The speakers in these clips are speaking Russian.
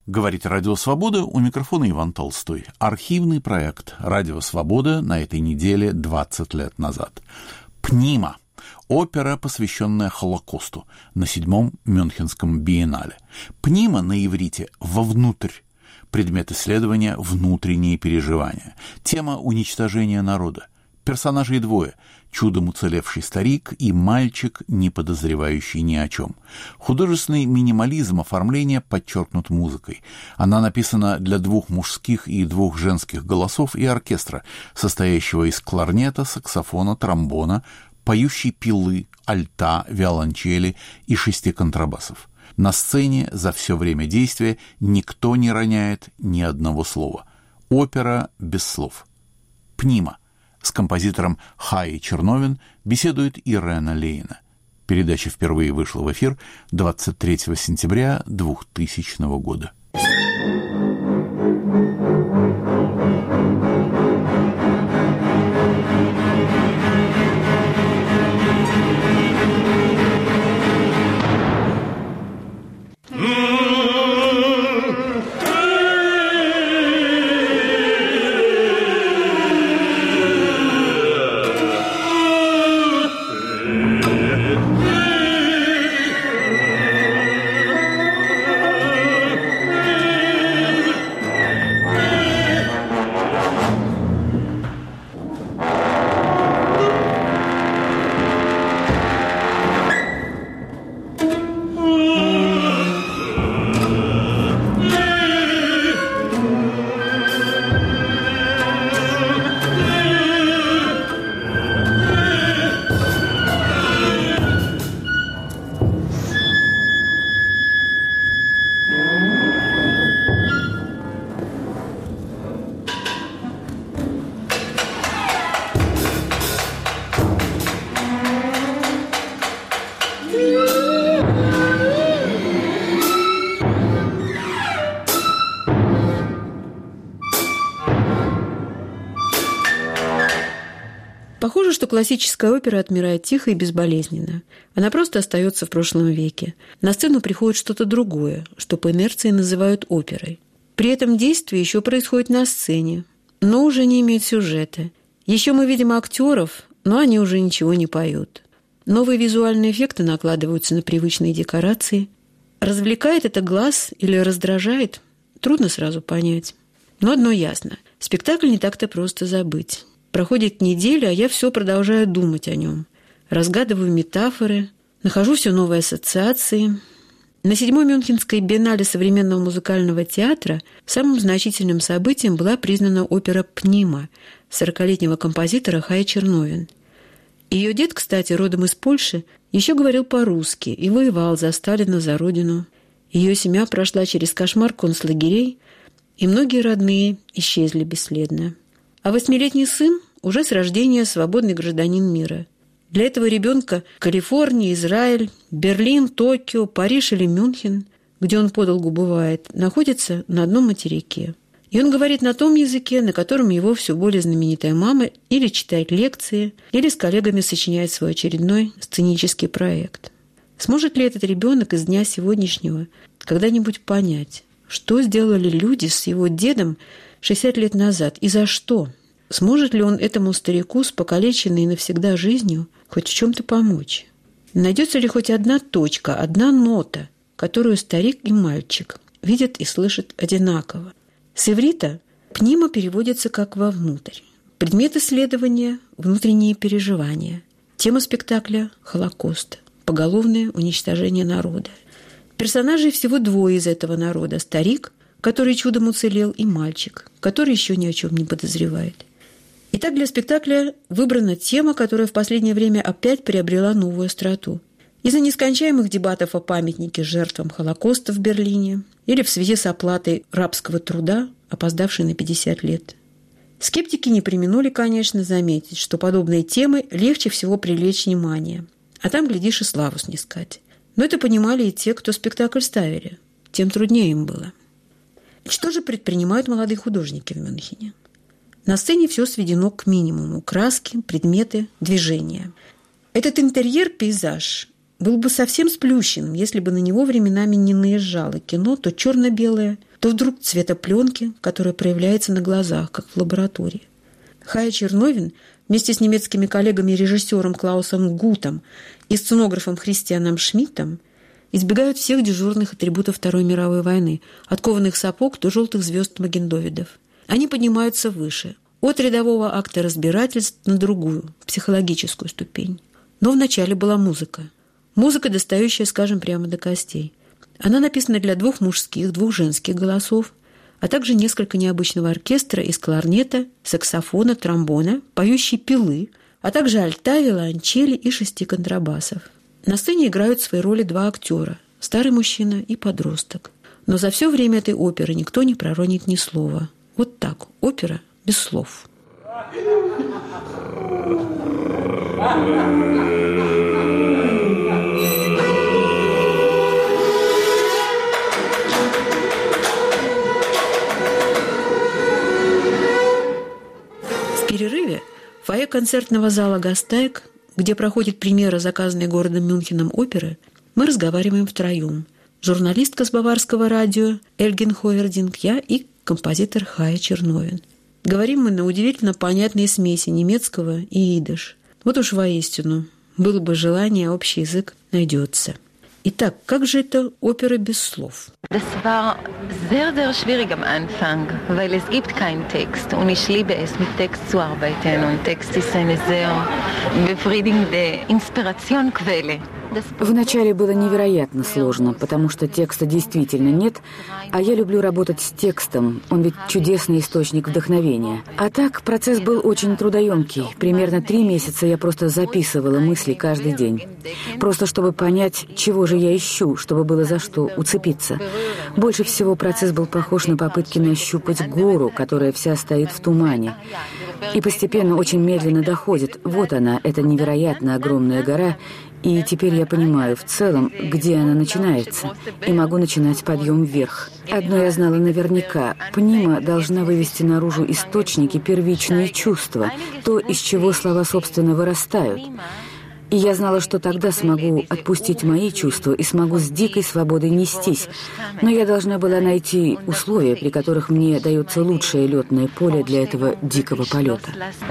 Говорит «Радио Свобода», у микрофона Иван Толстой. Архивный проект «Радио Свобода» на этой неделе 20 лет назад. «Пнима» – опера, посвященная Холокосту на 7-м Мюнхенском биеннале. «Пнима» на иврите «вовнутрь». Предмет исследования – внутренние переживания. Тема уничтожения народа. Персонажей двое – чудом уцелевший старик и мальчик, не подозревающий ни о чем. Художественный минимализм оформления подчеркнут музыкой. Она написана для 2 мужских и 2 женских голосов и оркестра, состоящего из кларнета, саксофона, тромбона, поющей пилы, альта, виолончели и 6 контрабасов. На сцене за все время действия никто не роняет ни одного слова. Опера без слов. «Пнима». С композитором Хаей Черновен беседует Ирена Лейна. Передача впервые вышла в эфир 23 сентября 2000 года. Похоже, что классическая опера отмирает тихо и безболезненно. Она просто остается в прошлом веке. На сцену приходит что-то другое, что по инерции называют оперой. При этом действие еще происходит на сцене, но уже не имеет сюжета. Еще мы видим актеров, но они уже ничего не поют. Новые визуальные эффекты накладываются на привычные декорации. Развлекает это глаз или раздражает? Трудно сразу понять. Но одно ясно – спектакль не так-то просто забыть. Проходит неделя, а я все продолжаю думать о нем. Разгадываю метафоры, нахожу все новые ассоциации. На 7-й Мюнхенской биеннале современного музыкального театра самым значительным событием была признана опера «Пнима» 40-летнего композитора Хаи Черновен. Ее дед, кстати, родом из Польши, еще говорил по-русски и воевал за Сталина, за родину. Ее семья прошла через кошмар концлагерей, и многие родные исчезли бесследно. А 8-летний сын уже с рождения свободный гражданин мира. Для этого ребенка Калифорния, Израиль, Берлин, Токио, Париж или Мюнхен, где он подолгу бывает, находятся на одном материке. И он говорит на том языке, на котором его все более знаменитая мама или читает лекции, или с коллегами сочиняет свой очередной сценический проект. Сможет ли этот ребенок из дня сегодняшнего когда-нибудь понять, что сделали люди с его дедом 60 лет назад и за что? Сможет ли он этому старику с покалеченной навсегда жизнью хоть в чем-то помочь? Найдется ли хоть одна точка, одна нота, которую старик и мальчик видят и слышат одинаково? С иврита «пнима» переводится как «вовнутрь». Предмет исследования – внутренние переживания. Тема спектакля – Холокост, поголовное уничтожение народа. Персонажей всего 2 из этого народа – старик, который чудом уцелел, и мальчик, который еще ни о чем не подозревает. Итак, для спектакля выбрана тема, которая в последнее время опять приобрела новую остроту. Из-за нескончаемых дебатов о памятнике жертвам Холокоста в Берлине или в связи с оплатой рабского труда, опоздавшей на 50 лет. Скептики не преминули, конечно, заметить, что подобные темы легче всего привлечь внимание, а там, глядишь, и славу снискать. Но это понимали и те, кто спектакль ставили. Тем труднее им было. Что же предпринимают молодые художники в Мюнхене? На сцене все сведено к минимуму – краски, предметы, движения. Этот интерьер-пейзаж был бы совсем сплющенным, если бы на него временами не наезжало кино то черно-белое, то вдруг цветопленки, которая проявляется на глазах, как в лаборатории. Хая Черновин вместе с немецкими коллегами режиссером Клаусом Гутом и сценографом Христианом Шмидтом избегают всех дежурных атрибутов Второй мировой войны, от кованых сапог до желтых звезд Маген-Довидов. Они поднимаются выше, от рядового акта разбирательств на другую, психологическую ступень. Но вначале была музыка. Музыка, достающая, скажем, прямо до костей. Она написана для 2 мужских, 2 женских голосов, а также несколько необычного оркестра из кларнета, саксофона, тромбона, поющей пилы, а также альта, виолончели и 6 контрабасов. На сцене играют свои роли 2 актера – старый мужчина и подросток. Но за все время этой оперы никто не проронит ни слова. Вот так, опера без слов. В перерыве в фойе концертного зала «Гастайк», где проходит премьера, заказанной городом Мюнхеном оперы, мы разговариваем втроем. Журналистка с баварского радио Эльген Хойердинг, я и композитор Хая Черновин. Говорим мы на удивительно понятной смеси немецкого и идиш. Вот уж воистину, было бы желание, общий язык найдется. Итак, как же это опера без слов? Das war sehr, sehr schwierig am Anfang, weil es gibt keinen Text und ich liebe es, mit Text zu arbeiten und Text ist eine sehr befriedigende Inspirationsquelle. Вначале было невероятно сложно, потому что текста действительно нет, а я люблю работать с текстом, он ведь чудесный источник вдохновения. А так, процесс был очень трудоемкий. Примерно 3 месяца я просто записывала мысли каждый день. Просто чтобы понять, чего же я ищу, чтобы было за что уцепиться. Больше всего процесс был похож на попытки нащупать гору, которая вся стоит в тумане. И постепенно очень медленно доходит. Вот она, эта невероятно огромная гора, и теперь я понимаю в целом, где она начинается, и могу начинать подъем вверх. Одно я знала наверняка. Пнима должна вывести наружу источники, первичные чувства, то, из чего слова, собственно, вырастают. И я знала, что тогда смогу отпустить мои чувства и смогу с дикой свободой нестись. Но я должна была найти условия, при которых мне дается лучшее летное поле для этого дикого полета.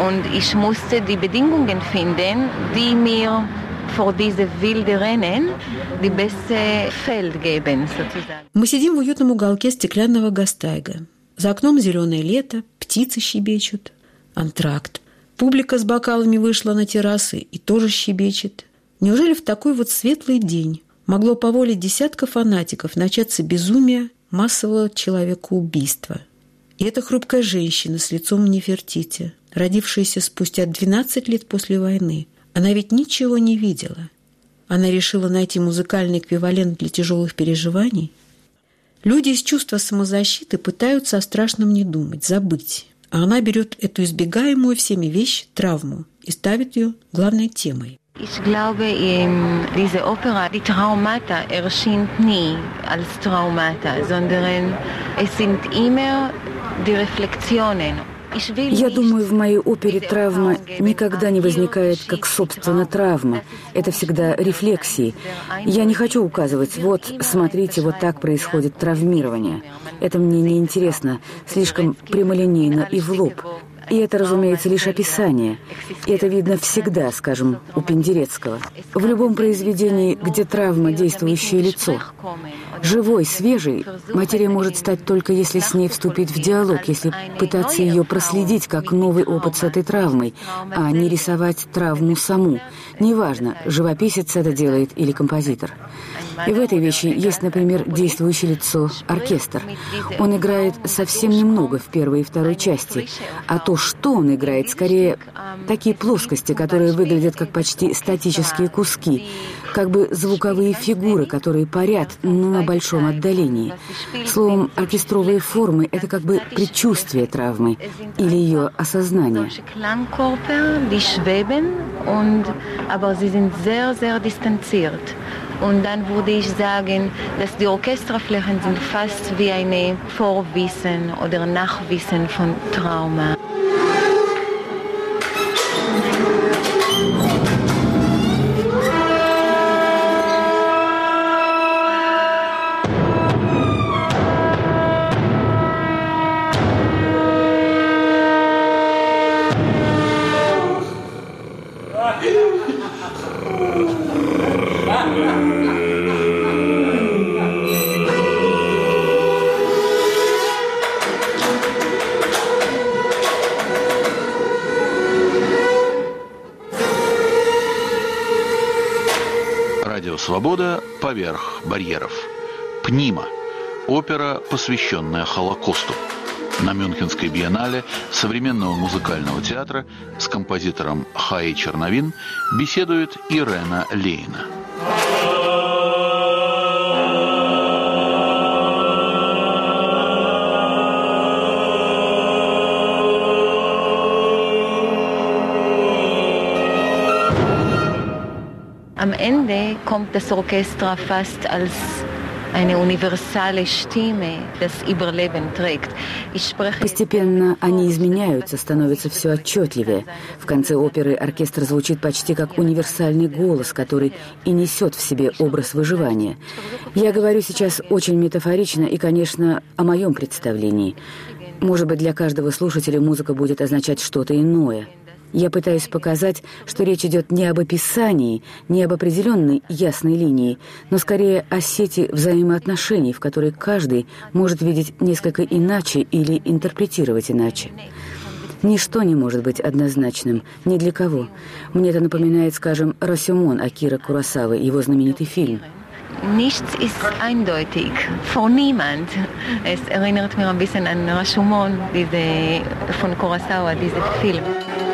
Мы сидим в уютном уголке стеклянного Гастайга. За окном зеленое лето, птицы щебечут. Антракт. Публика с бокалами вышла на террасы и тоже щебечет. Неужели в такой вот светлый день могло по воле десятка фанатиков начаться безумие массового человекоубийства? И эта хрупкая женщина с лицом в Нефертити, родившаяся спустя 12 лет после войны, она ведь ничего не видела. Она решила найти музыкальный эквивалент для тяжелых переживаний. Люди из чувства самозащиты пытаются о страшном не думать, забыть. А она берет эту избегаемую всеми вещь, травму, и ставит ее главной темой. Ich glaube, diese Opera, die Traumata, erscheint nie als Traumata, sondern es sind immer die Reflexionen. Я думаю, в моей опере травма никогда не возникает как, собственно, травма. Это всегда рефлексии. Я не хочу указывать, вот, смотрите, вот так происходит травмирование. Это мне не интересно, слишком прямолинейно и в лоб. И это, разумеется, лишь описание. И это видно всегда, скажем, у Пендерецкого. В любом произведении, где травма – действующее лицо. Живой, свежей, материя может стать только если с ней вступить в диалог, если пытаться ее проследить как новый опыт с этой травмой, а не рисовать травму саму. Неважно, живописец это делает или композитор. И в этой вещи есть, например, действующее лицо – оркестр. Он играет совсем немного в первой и второй части, а то, что он играет, скорее такие плоскости, которые выглядят как почти статические куски, как бы звуковые фигуры, которые парят, но на большом отдалении. Словом, оркестровые формы – это как бы предчувствие травмы или ее осознание. Und dann würde ich sagen, dass die Orchesterflächen sind fast wie ein Vorwissen oder Nachwissen von Trauma. «Свобода поверх барьеров». «Пнима» – опера, посвященная Холокосту. На Мюнхенской биеннале современного музыкального театра с композитором Хаи Черновин беседует Ирена Лейна. Am Ende kommt das Orchester fast als eine universale Stimme, das Überleben trägt. Постепенно они изменяются, становятся все отчетливее. В конце оперы оркестр звучит почти как универсальный голос, который и несет в себе образ выживания. Я говорю сейчас очень метафорично и, конечно, о моем представлении. Может быть, для каждого слушателя музыка будет означать что-то иное. Я пытаюсь показать, что речь идет не об описании, не об определенной ясной линии, но скорее о сети взаимоотношений, в которой каждый может видеть несколько иначе или интерпретировать иначе. Ничто не может быть однозначным, ни для кого. Мне это напоминает, скажем, «Росюмон» Акира Куросавы, его знаменитый фильм. Nichts ist eindeutig, für niemand. Es erinnert mich ein bisschen an Rashomon, von Kurosawa, diesen Film.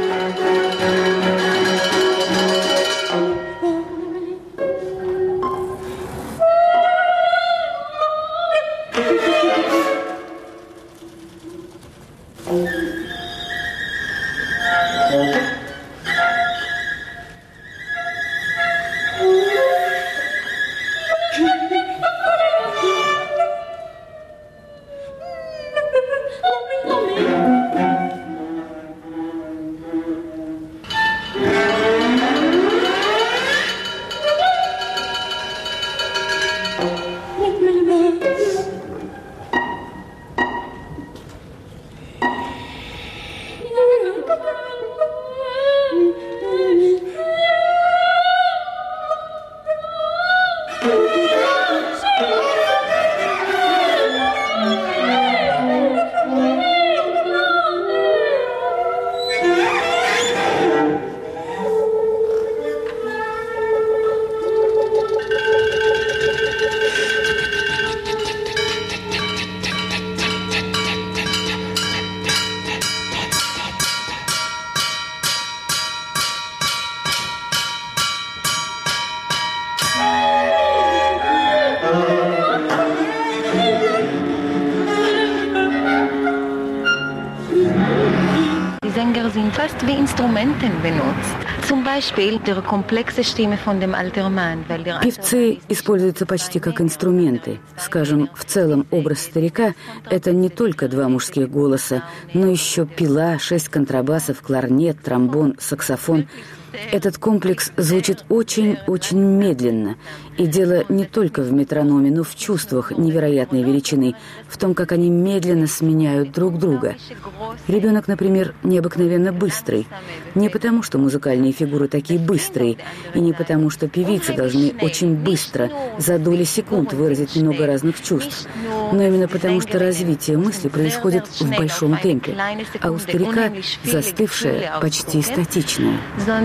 Sänger sind fast wie Instrumenten benutzt. Zum Beispiel der komplexe Stimme von dem alten Mann. Певцы используются почти как инструменты. Скажем, в целом образ старика – это не только два мужских голоса, но еще пила, 6 контрабасов, кларнет, тромбон, саксофон. Этот комплекс звучит очень-очень медленно. И дело не только в метрономе, но в чувствах невероятной величины, в том, как они медленно сменяют друг друга. Ребенок, например, необыкновенно быстрый. Не потому, что музыкальные фигуры такие быстрые, и не потому, что певицы должны очень быстро, за доли секунд выразить много разных чувств, но именно потому, что развитие мысли происходит в большом темпе, а у старика застывшее, почти статичное.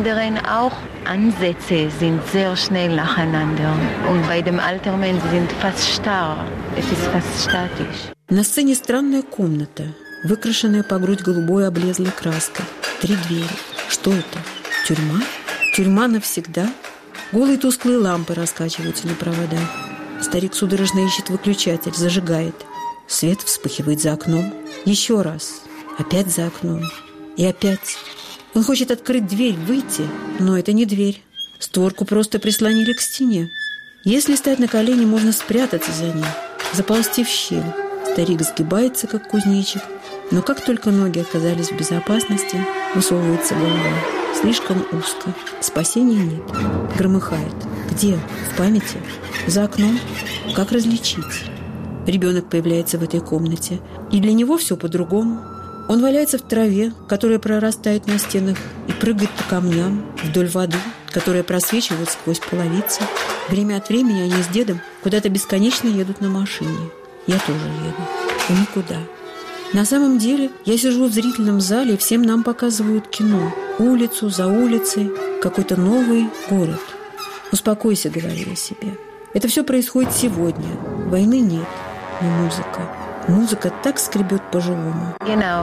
Auch Ansätze sind sehr schnell nacheinander. Und bei dem alten Menschen sind fast starr. Es ist fast statisch. На сцене странная комната, выкрашенная по грудь голубой облезлой краской. 3 двери. Что это? Тюрьма? Тюрьма навсегда? Голые тусклые лампы раскачиваются на проводах. Старик судорожно ищет выключатель, зажигает. Свет вспыхивает за окном. Еще раз. Опять за окном. И опять. Он хочет открыть дверь, выйти, но это не дверь. Створку просто прислонили к стене. Если стать на колени, можно спрятаться за ней, заползти в щель. Старик сгибается, как кузнечик, но как только ноги оказались в безопасности, высовывается голова. Слишком узко. Спасения нет. Громыхает. Где? В памяти? За окном? Как различить? Ребенок появляется в этой комнате, и для него все по-другому. Он валяется в траве, которая прорастает на стенах, и прыгает по камням вдоль воды, которая просвечивает сквозь половицы. Время от времени они с дедом куда-то бесконечно едут на машине. Я тоже еду. И никуда. На самом деле я сижу в зрительном зале, и всем нам показывают кино. Улицу за улицей, какой-то новый город. «Успокойся», — говорю я себе. «Это все происходит сегодня. Войны нет, но музыка. Музыка так скребет по-живому».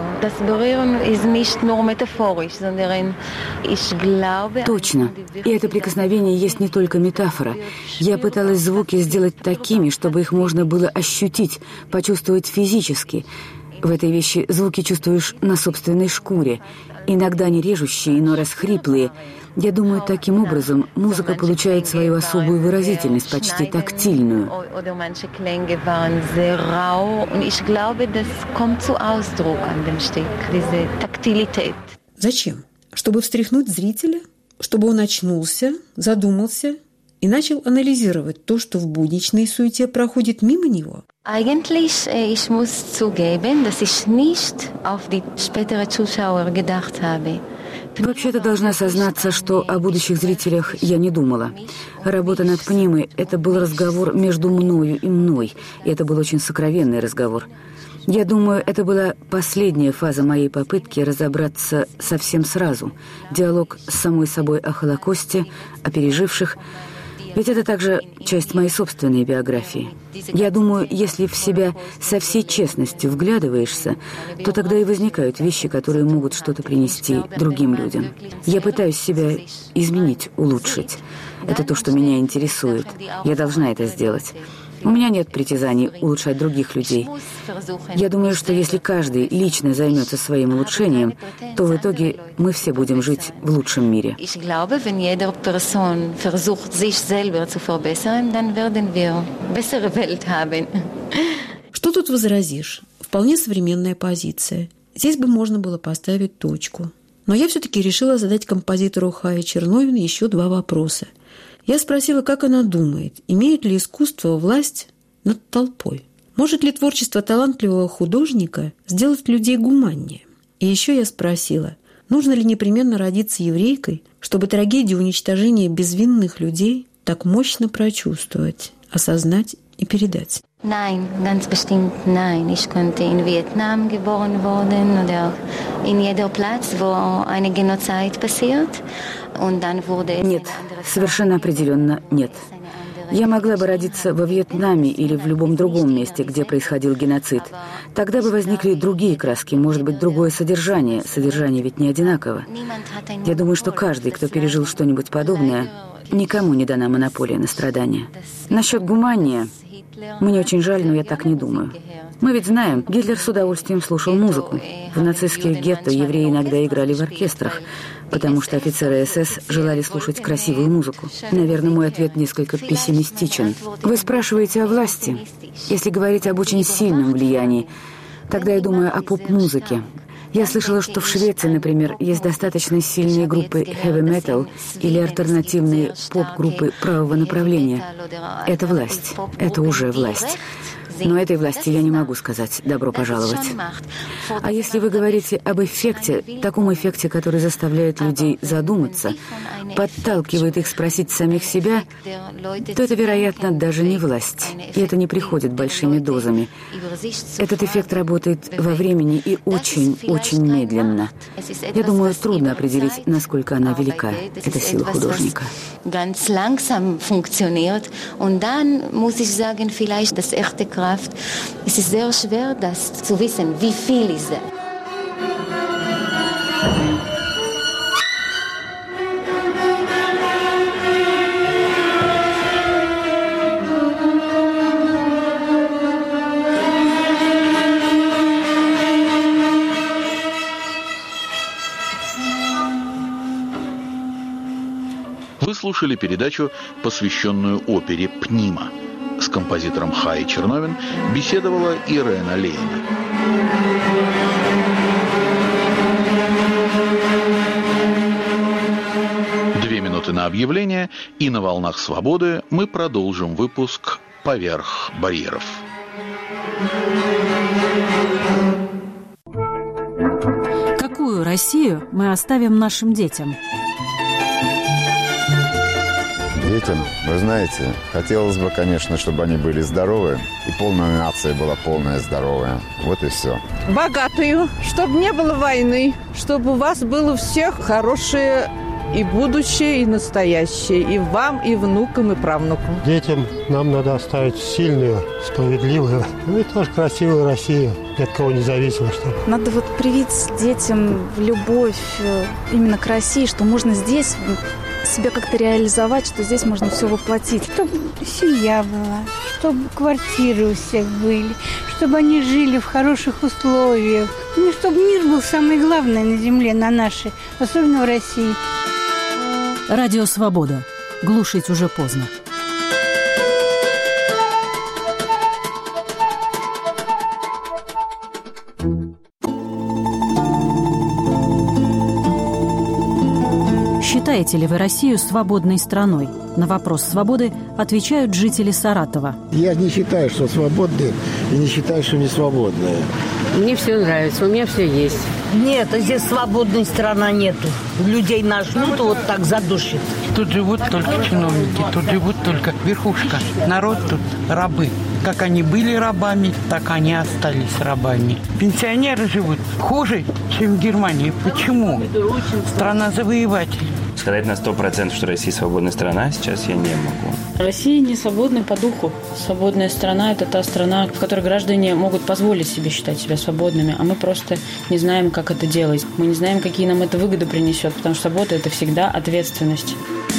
Точно. И это прикосновение есть не только метафора. Я пыталась звуки сделать такими, чтобы их можно было ощутить, почувствовать физически. В этой вещи звуки чувствуешь на собственной шкуре. Иногда не режущие, но расхриплые. Я думаю, таким образом музыка получает свою особую выразительность, почти тактильную. Зачем? Чтобы встряхнуть зрителя? Чтобы он очнулся, задумался и начал анализировать то, что в будничной суете проходит мимо него? Eigentlich, ich muss zugeben, dass ich nicht auf die spätere Zuschauer gedacht habe. Вообще-то должна сознаться, что о будущих зрителях я не думала. Работа над Пнимой – это был разговор между мною и мной, и это был очень сокровенный разговор. Я думаю, это была последняя фаза моей попытки разобраться совсем сразу. Диалог с самой собой о Холокосте, о переживших. Ведь это также часть моей собственной биографии. Я думаю, если в себя со всей честностью вглядываешься, то тогда и возникают вещи, которые могут что-то принести другим людям. Я пытаюсь себя изменить, улучшить. Это то, что меня интересует. Я должна это сделать. У меня нет притязаний улучшать других людей. Я думаю, что если каждый лично займется своим улучшением, то в итоге мы все будем жить в лучшем мире. Что тут возразишь? Вполне современная позиция. Здесь бы можно было поставить точку. Но я все-таки решила задать композитору Хае Черновин еще 2 вопроса. Я спросила, как она думает, имеет ли искусство власть над толпой? Может ли творчество талантливого художника сделать людей гуманнее? И еще я спросила, нужно ли непременно родиться еврейкой, чтобы трагедию уничтожения безвинных людей так мощно прочувствовать, осознать и передать? Nein, ganz bestimmt nein. Ich konnte in Vietnam geboren worden oder in jeder Platz, wo eine Genozid passiert. Und dann wurde... Нет, совершенно определенно нет. Я могла бы родиться во Вьетнаме или в любом другом месте, где происходил геноцид. Тогда бы возникли другие краски, может быть, другое содержание. Содержание ведь не одинаково. Я думаю, что каждый, кто пережил что-нибудь подобное, никому не дана монополия на страдания. Насчет гумания... Мне очень жаль, но я так не думаю. Мы ведь знаем, Гитлер с удовольствием слушал музыку. В нацистских гетто евреи иногда играли в оркестрах, потому что офицеры СС желали слушать красивую музыку. Наверное, мой ответ несколько пессимистичен. Вы спрашиваете о власти. Если говорить об очень сильном влиянии, тогда я думаю о поп-музыке. Я слышала, что в Швеции, например, есть достаточно сильные группы heavy-metal или альтернативные поп-группы правого направления. Это власть. Это уже власть. Но этой власти я не могу сказать «добро пожаловать». А если вы говорите об эффекте, таком эффекте, который заставляет людей задуматься, подталкивает их спросить самих себя, то это, вероятно, даже не власть. И это не приходит большими дозами. Этот эффект работает во времени и очень-очень медленно. Я думаю, трудно определить, насколько она велика, эта сила художника. Ganz langsam funktioniert und dann muss ich sagen, vielleicht das echte Kraft. Es ist sehr schwer, das zu wissen, wie viel ist das. Вы слушали передачу, посвященную опере «Пнима». С композитором Хаей Черновин беседовала Ирена Лейна. Две минуты на объявление, и на волнах свободы мы продолжим выпуск «Поверх барьеров». Какую Россию мы оставим нашим детям? Детям, вы знаете, хотелось бы, конечно, чтобы они были здоровы, и полная нация была полная здоровая. Вот и все. Богатую, чтобы не было войны, чтобы у вас было у всех хорошее и будущее, и настоящее, и вам, и внукам, и правнукам. Детям нам надо оставить сильную, справедливую, и тоже красивую Россию, ни от кого не зависимо. Чтобы. Надо привить детям любовь именно к России, что можно здесь себя как-то реализовать, что здесь можно все воплотить. Чтобы семья была, чтобы квартиры у всех были, чтобы они жили в хороших условиях. Ну, чтобы мир был самое главное на земле, на нашей, особенно в России. Радио «Свобода». Глушить уже поздно. Считаете ли вы Россию свободной страной? На вопрос свободы отвечают жители Саратова. Я не считаю, что свободные, и не считаю, что не свободные. Мне все нравится, у меня все есть. Нет, здесь свободной страны нету. Людей нажмут, вот так задушит. Тут живут только чиновники, тут живут только верхушка. Народ тут рабы. Как они были рабами, так они остались рабами. Пенсионеры живут хуже, чем в Германии. Почему? Страна завоевателей. Сказать на 100%, что Россия свободная страна, сейчас я не могу. Россия не свободна по духу. Свободная страна – это та страна, в которой граждане могут позволить себе считать себя свободными, а мы просто не знаем, как это делать. Мы не знаем, какие нам это выгоды принесет, потому что свобода – это всегда ответственность.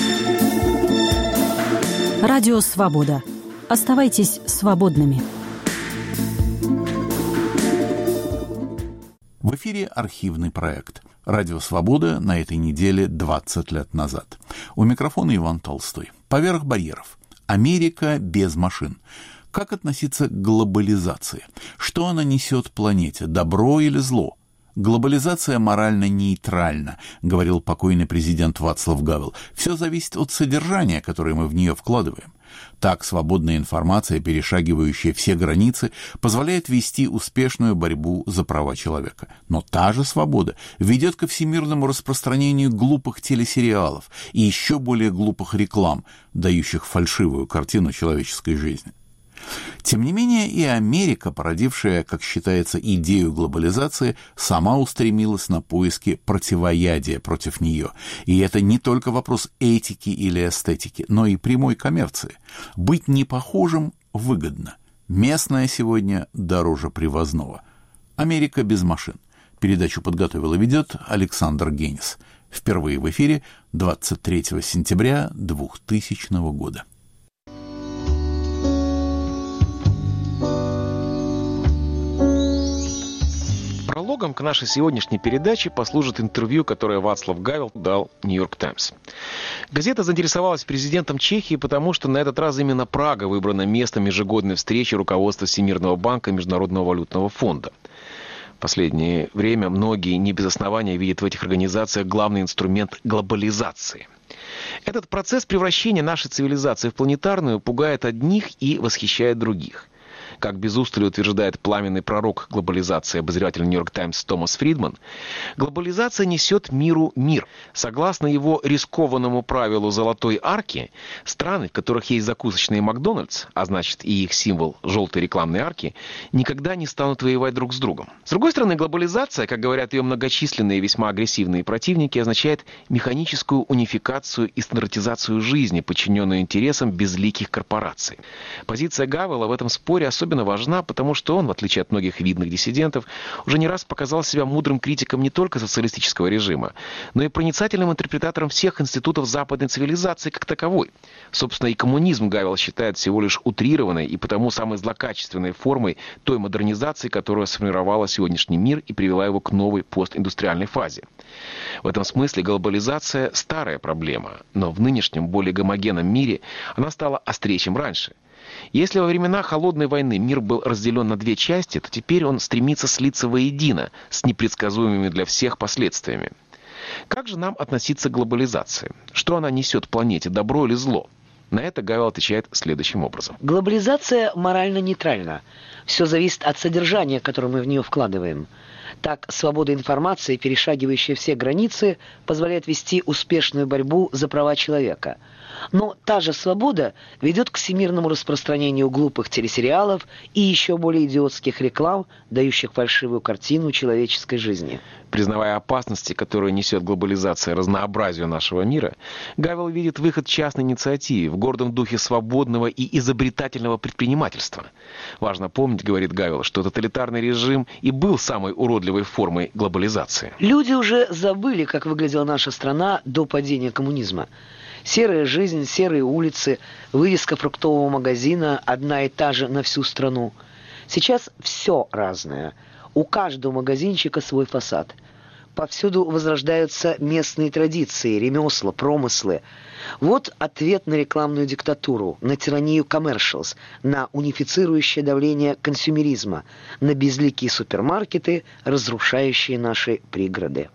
Радио «Свобода». Оставайтесь свободными. В эфире архивный проект. Радио «Свобода» на этой неделе 20 лет назад. У микрофона Иван Толстой. Поверх барьеров. Америка без машин. Как относиться к глобализации? Что она несет планете? Добро или зло? Глобализация морально нейтральна, говорил покойный президент Václav Havel. Все зависит от содержания, которое мы в нее вкладываем. Так, свободная информация, перешагивающая все границы, позволяет вести успешную борьбу за права человека. Но та же свобода ведет ко всемирному распространению глупых телесериалов и еще более глупых реклам, дающих фальшивую картину человеческой жизни. Тем не менее, и Америка, породившая, как считается, идею глобализации, сама устремилась на поиски противоядия против нее. И это не только вопрос этики или эстетики, но и прямой коммерции. Быть непохожим выгодно. Местное сегодня дороже привозного. Америка без машин. Передачу подготовил и ведет Александр Генис. Впервые в эфире 23 сентября 2000 года. Прологом к нашей сегодняшней передаче послужит интервью, которое Václav Havel дал «Нью-Йорк Таймс». Газета заинтересовалась президентом Чехии, потому что на этот раз именно Прага выбрана местом ежегодной встречи руководства Всемирного банка и Международного валютного фонда. В последнее время многие не без основания видят в этих организациях главный инструмент глобализации. Этот процесс превращения нашей цивилизации в планетарную пугает одних и восхищает других. Как без устали утверждает пламенный пророк глобализации, обозреватель «Нью-Йорк Таймс» Томас Фридман, глобализация несет миру мир. Согласно его рискованному правилу «золотой арки», страны, в которых есть закусочные Макдональдс, а значит и их символ желтой рекламной арки, никогда не станут воевать друг с другом. С другой стороны, глобализация, как говорят ее многочисленные и весьма агрессивные противники, означает механическую унификацию и стандартизацию жизни, подчиненную интересам безликих корпораций. Позиция Гавела в этом споре особенно важна, потому что он, в отличие от многих видных диссидентов, уже не раз показал себя мудрым критиком не только социалистического режима, но и проницательным интерпретатором всех институтов западной цивилизации как таковой. Собственно, и коммунизм Гавел считает всего лишь утрированной и потому самой злокачественной формой той модернизации, которая сформировала сегодняшний мир и привела его к новой постиндустриальной фазе. В этом смысле глобализация – старая проблема, но в нынешнем, более гомогенном мире она стала острее, чем раньше. Если во времена Холодной войны мир был разделен на две части, то теперь он стремится слиться воедино с непредсказуемыми для всех последствиями. Как же нам относиться к глобализации? Что она несет планете, добро или зло? На это Гавел отвечает следующим образом. Глобализация морально нейтральна. Все зависит от содержания, которое мы в нее вкладываем. Так, свобода информации, перешагивающая все границы, позволяет вести успешную борьбу за права человека. Но та же свобода ведет к всемирному распространению глупых телесериалов и еще более идиотских реклам, дающих фальшивую картину человеческой жизни. Признавая опасности, которые несет глобализация разнообразию нашего мира, Гавел видит выход частной инициативы в гордом духе свободного и изобретательного предпринимательства. Важно помнить, говорит Гавел, что тоталитарный режим и был самой уродливой формой глобализации. Люди уже забыли, как выглядела наша страна до падения коммунизма. Серая жизнь, серые улицы, вывеска фруктового магазина одна и та же на всю страну. Сейчас все разное. У каждого магазинчика свой фасад. Повсюду возрождаются местные традиции, ремесла, промыслы. Вот ответ на рекламную диктатуру, на тиранию commercials, на унифицирующее давление консюмеризма, на безликие супермаркеты, разрушающие наши пригороды.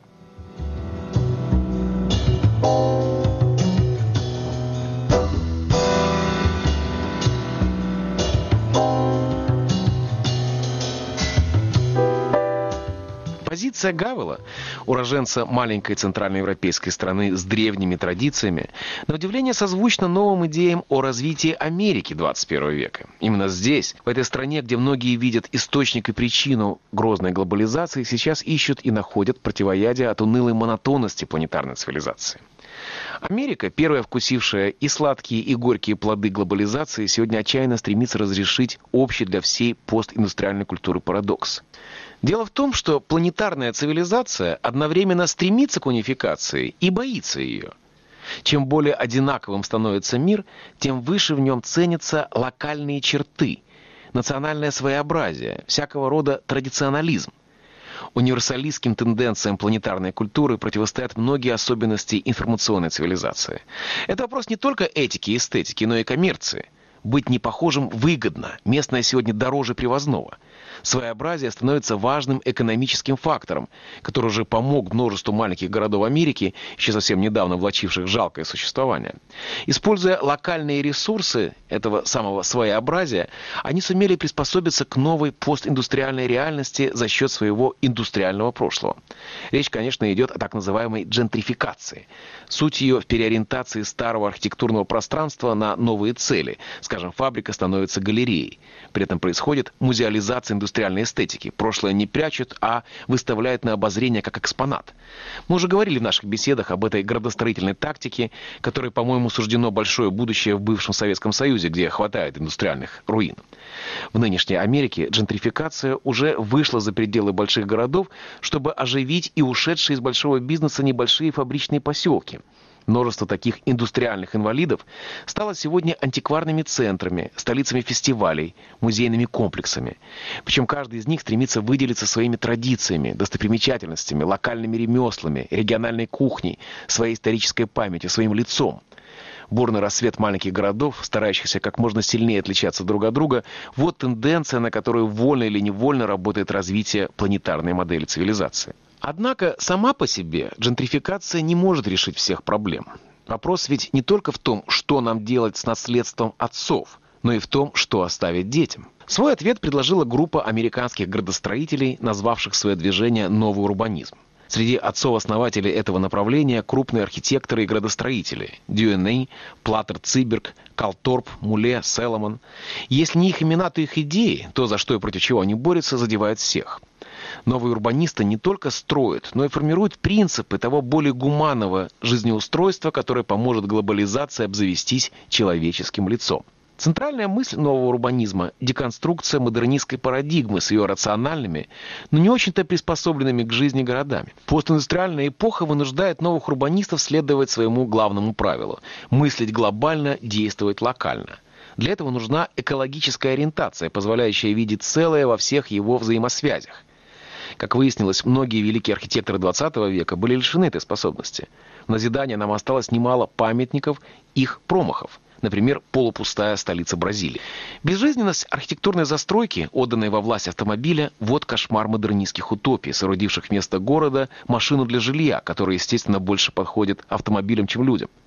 Позиция Гавела, уроженца маленькой центральноевропейской страны с древними традициями, на удивление созвучна новым идеям о развитии Америки 21 века. Именно здесь, в этой стране, где многие видят источник и причину грозной глобализации, сейчас ищут и находят противоядие от унылой монотонности планетарной цивилизации. Америка, первая вкусившая и сладкие, и горькие плоды глобализации, сегодня отчаянно стремится разрешить общий для всей постиндустриальной культуры парадокс. Дело в том, что планетарная цивилизация одновременно стремится к унификации и боится ее. Чем более одинаковым становится мир, тем выше в нем ценятся локальные черты, национальное своеобразие, всякого рода традиционализм. Универсалистским тенденциям планетарной культуры противостоят многие особенности информационной цивилизации. Это вопрос не только этики и эстетики, но и коммерции. Быть непохожим выгодно, местное сегодня дороже привозного. Своеобразие становится важным экономическим фактором, который уже помог множеству маленьких городов Америки, еще совсем недавно влачивших жалкое существование. Используя локальные ресурсы этого самого своеобразия, они сумели приспособиться к новой постиндустриальной реальности за счет своего индустриального прошлого. Речь, конечно, идет о так называемой джентрификации. Суть ее в переориентации старого архитектурного пространства на новые цели. Скажем, фабрика становится галереей. При этом происходит музеализация индустриальной эстетики. Прошлое не прячут, а выставляют на обозрение как экспонат. Мы уже говорили в наших беседах об этой градостроительной тактике, которой, по-моему, суждено большое будущее в бывшем Советском Союзе, где хватает индустриальных руин. В нынешней Америке джентрификация уже вышла за пределы больших городов, чтобы оживить и ушедшие из большого бизнеса небольшие фабричные поселки. Множество таких индустриальных инвалидов стало сегодня антикварными центрами, столицами фестивалей, музейными комплексами. Причем каждый из них стремится выделиться своими традициями, достопримечательностями, локальными ремеслами, региональной кухней, своей исторической памятью, своим лицом. Бурный рассвет маленьких городов, старающихся как можно сильнее отличаться друг от друга, вот тенденция, на которую вольно или невольно работает развитие планетарной модели цивилизации. Однако сама по себе джентрификация не может решить всех проблем. Вопрос ведь не только в том, что нам делать с наследством отцов, но и в том, что оставить детям. Свой ответ предложила группа американских градостроителей, назвавших свое движение «Новый урбанизм». Среди отцов-основателей этого направления крупные архитекторы и градостроители – Дюэней, Платтер Циберг, Калторп, Муле, Селомон. Если не их имена, то их идеи, то, за что и против чего они борются, задевают всех. Новые урбанисты не только строят, но и формируют принципы того более гуманного жизнеустройства, которое поможет глобализации обзавестись человеческим лицом. Центральная мысль нового урбанизма – деконструкция модернистской парадигмы с ее рациональными, но не очень-то приспособленными к жизни городами. Постиндустриальная эпоха вынуждает новых урбанистов следовать своему главному правилу – мыслить глобально, действовать локально. Для этого нужна экологическая ориентация, позволяющая видеть целое во всех его взаимосвязях. Как выяснилось, многие великие архитекторы XX века были лишены этой способности. В назидание нам осталось немало памятников их промахов. Например, полупустая столица Бразилии. Безжизненность архитектурной застройки, отданной во власть автомобиля, вот кошмар модернистских утопий, соорудивших вместо города машину для жилья, которая, естественно, больше подходит автомобилям, чем людям.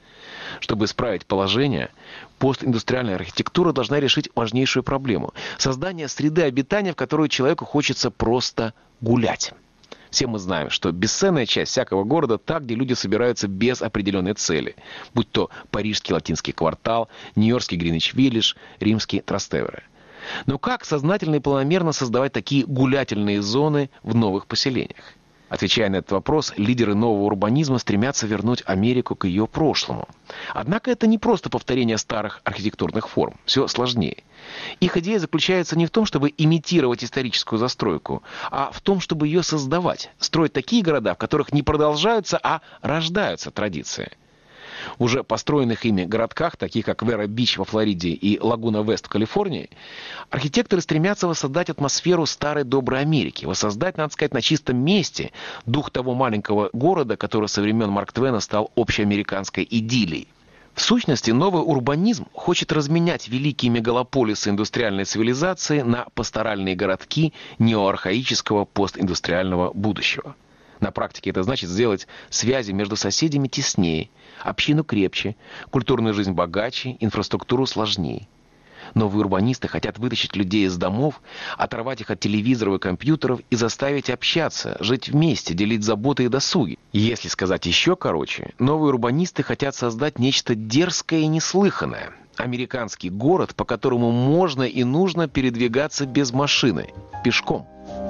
Чтобы исправить положение, постиндустриальная архитектура должна решить важнейшую проблему – создание среды обитания, в которой человеку хочется просто гулять. Все мы знаем, что бесценная часть всякого города та, где люди собираются без определенной цели, будь то парижский латинский квартал, нью-йоркский Гринвич-Виллидж, римский Трастевере. Но как сознательно и планомерно создавать такие гулятельные зоны в новых поселениях? Отвечая на этот вопрос, лидеры нового урбанизма стремятся вернуть Америку к ее прошлому. Однако это не просто повторение старых архитектурных форм, все сложнее. Их идея заключается не в том, чтобы имитировать историческую застройку, а в том, чтобы ее создавать, строить такие города, в которых не продолжаются, а рождаются традиции. В уже построенных ими городках, таких как Вера-Бич во Флориде и Лагуна-Вест в Калифорнии, архитекторы стремятся воссоздать атмосферу старой доброй Америки, воссоздать, надо сказать, на чистом месте дух того маленького города, который со времен Марка Твена стал общеамериканской идиллией. В сущности, новый урбанизм хочет разменять великие мегалополисы индустриальной цивилизации на пасторальные городки неоархаического постиндустриального будущего. На практике это значит сделать связи между соседями теснее, общину крепче, культурную жизнь богаче, инфраструктуру сложнее. Новые урбанисты хотят вытащить людей из домов, оторвать их от телевизоров и компьютеров и заставить общаться, жить вместе, делить заботы и досуги. Если сказать еще короче, новые урбанисты хотят создать нечто дерзкое и неслыханное. Американский город, по которому можно и нужно передвигаться без машины, пешком.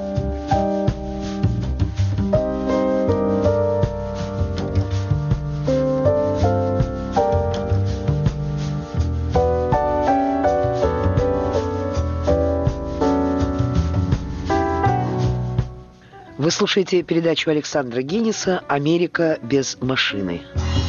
Вы слушаете передачу Александра Гениса «Америка без машины».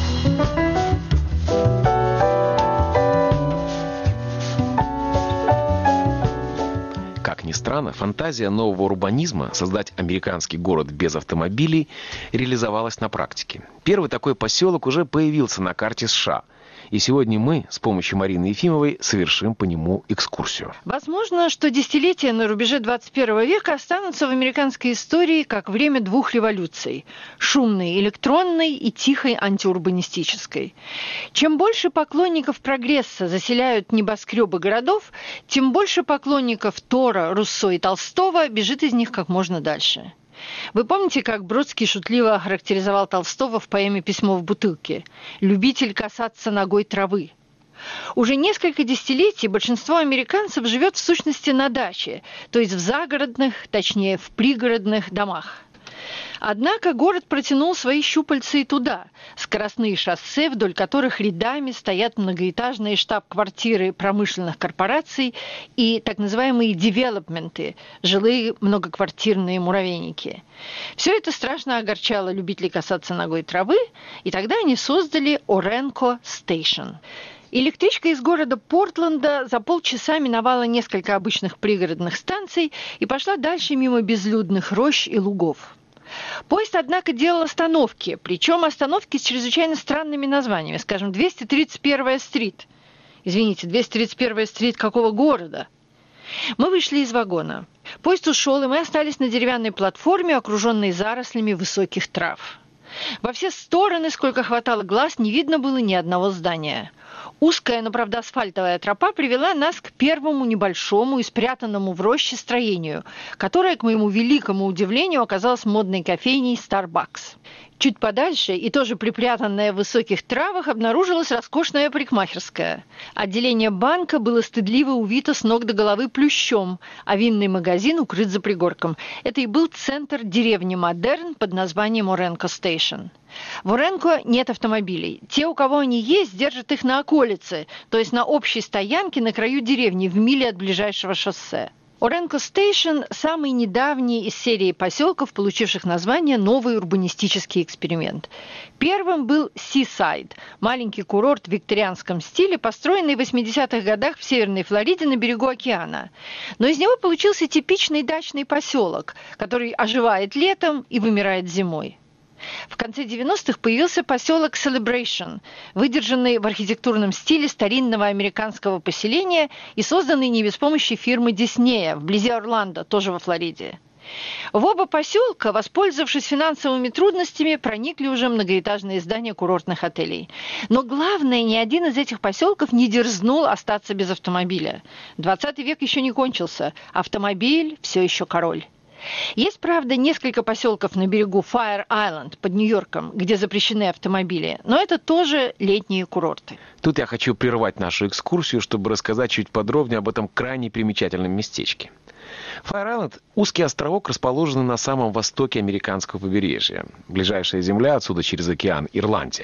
Как ни странно, фантазия нового урбанизма создать американский город без автомобилей реализовалась на практике. Первый такой поселок уже появился на карте США. И сегодня мы с помощью Марины Ефимовой совершим по нему экскурсию. Возможно, что десятилетия на рубеже 21 века останутся в американской истории как время двух революций – шумной электронной и тихой антиурбанистической. Чем больше поклонников прогресса заселяют небоскребы городов, тем больше поклонников Тора, Руссо и Толстого бежит из них как можно дальше. Вы помните, как Бродский шутливо охарактеризовал Толстого в поэме «Письмо в бутылке»? «Любитель касаться ногой травы». Уже несколько десятилетий большинство американцев живет в сущности на даче, то есть в загородных, точнее в пригородных домах. Однако город протянул свои щупальца и туда. Скоростные шоссе, вдоль которых рядами стоят многоэтажные штаб-квартиры промышленных корпораций и так называемые девелопменты, жилые многоквартирные муравейники. Все это страшно огорчало любителей касаться ногой травы, и тогда они создали Оренко Стейшн. Электричка из города Портленда за полчаса миновала несколько обычных пригородных станций и пошла дальше мимо безлюдных рощ и лугов. Поезд, однако, делал остановки, причем остановки с чрезвычайно странными названиями, скажем, 231-я стрит. Извините, 231-я стрит какого города? Мы вышли из вагона. Поезд ушел, и мы остались на деревянной платформе, окруженной зарослями высоких трав. Во все стороны, сколько хватало глаз, не видно было ни одного здания. Узкая, но, правда, асфальтовая тропа привела нас к первому небольшому и спрятанному в роще строению, которое, к моему великому удивлению, оказалось модной кофейней Starbucks. Чуть подальше, и тоже припрятанная в высоких травах, обнаружилась роскошная парикмахерская. Отделение банка было стыдливо увито с ног до головы плющом, а винный магазин укрыт за пригорком. Это и был центр деревни Модерн под названием Оренко Стейшн. В Оренко нет автомобилей. Те, у кого они есть, держат их на околице, то есть на общей стоянке на краю деревни в миле от ближайшего шоссе. Оренко Стейшн – самый недавний из серии поселков, получивших название «Новый урбанистический эксперимент». Первым был Сисайд – маленький курорт в викторианском стиле, построенный в 80-х годах в Северной Флориде на берегу океана. Но из него получился типичный дачный поселок, который оживает летом и вымирает зимой. В конце 90-х появился поселок Celebration, выдержанный в архитектурном стиле старинного американского поселения и созданный не без помощи фирмы Диснея вблизи Орландо, тоже во Флориде. В оба поселка, воспользовавшись финансовыми трудностями, проникли уже многоэтажные здания курортных отелей. Но главное, ни один из этих поселков не дерзнул остаться без автомобиля. 20 век еще не кончился. Автомобиль все еще король. Есть, правда, несколько поселков на берегу Файр-Айленд под Нью-Йорком, где запрещены автомобили, но это тоже летние курорты. Тут я хочу прервать нашу экскурсию, чтобы рассказать чуть подробнее об этом крайне примечательном местечке. Файр-Айленд – узкий островок, расположенный на самом востоке американского побережья. Ближайшая земля отсюда через океан – Ирландия.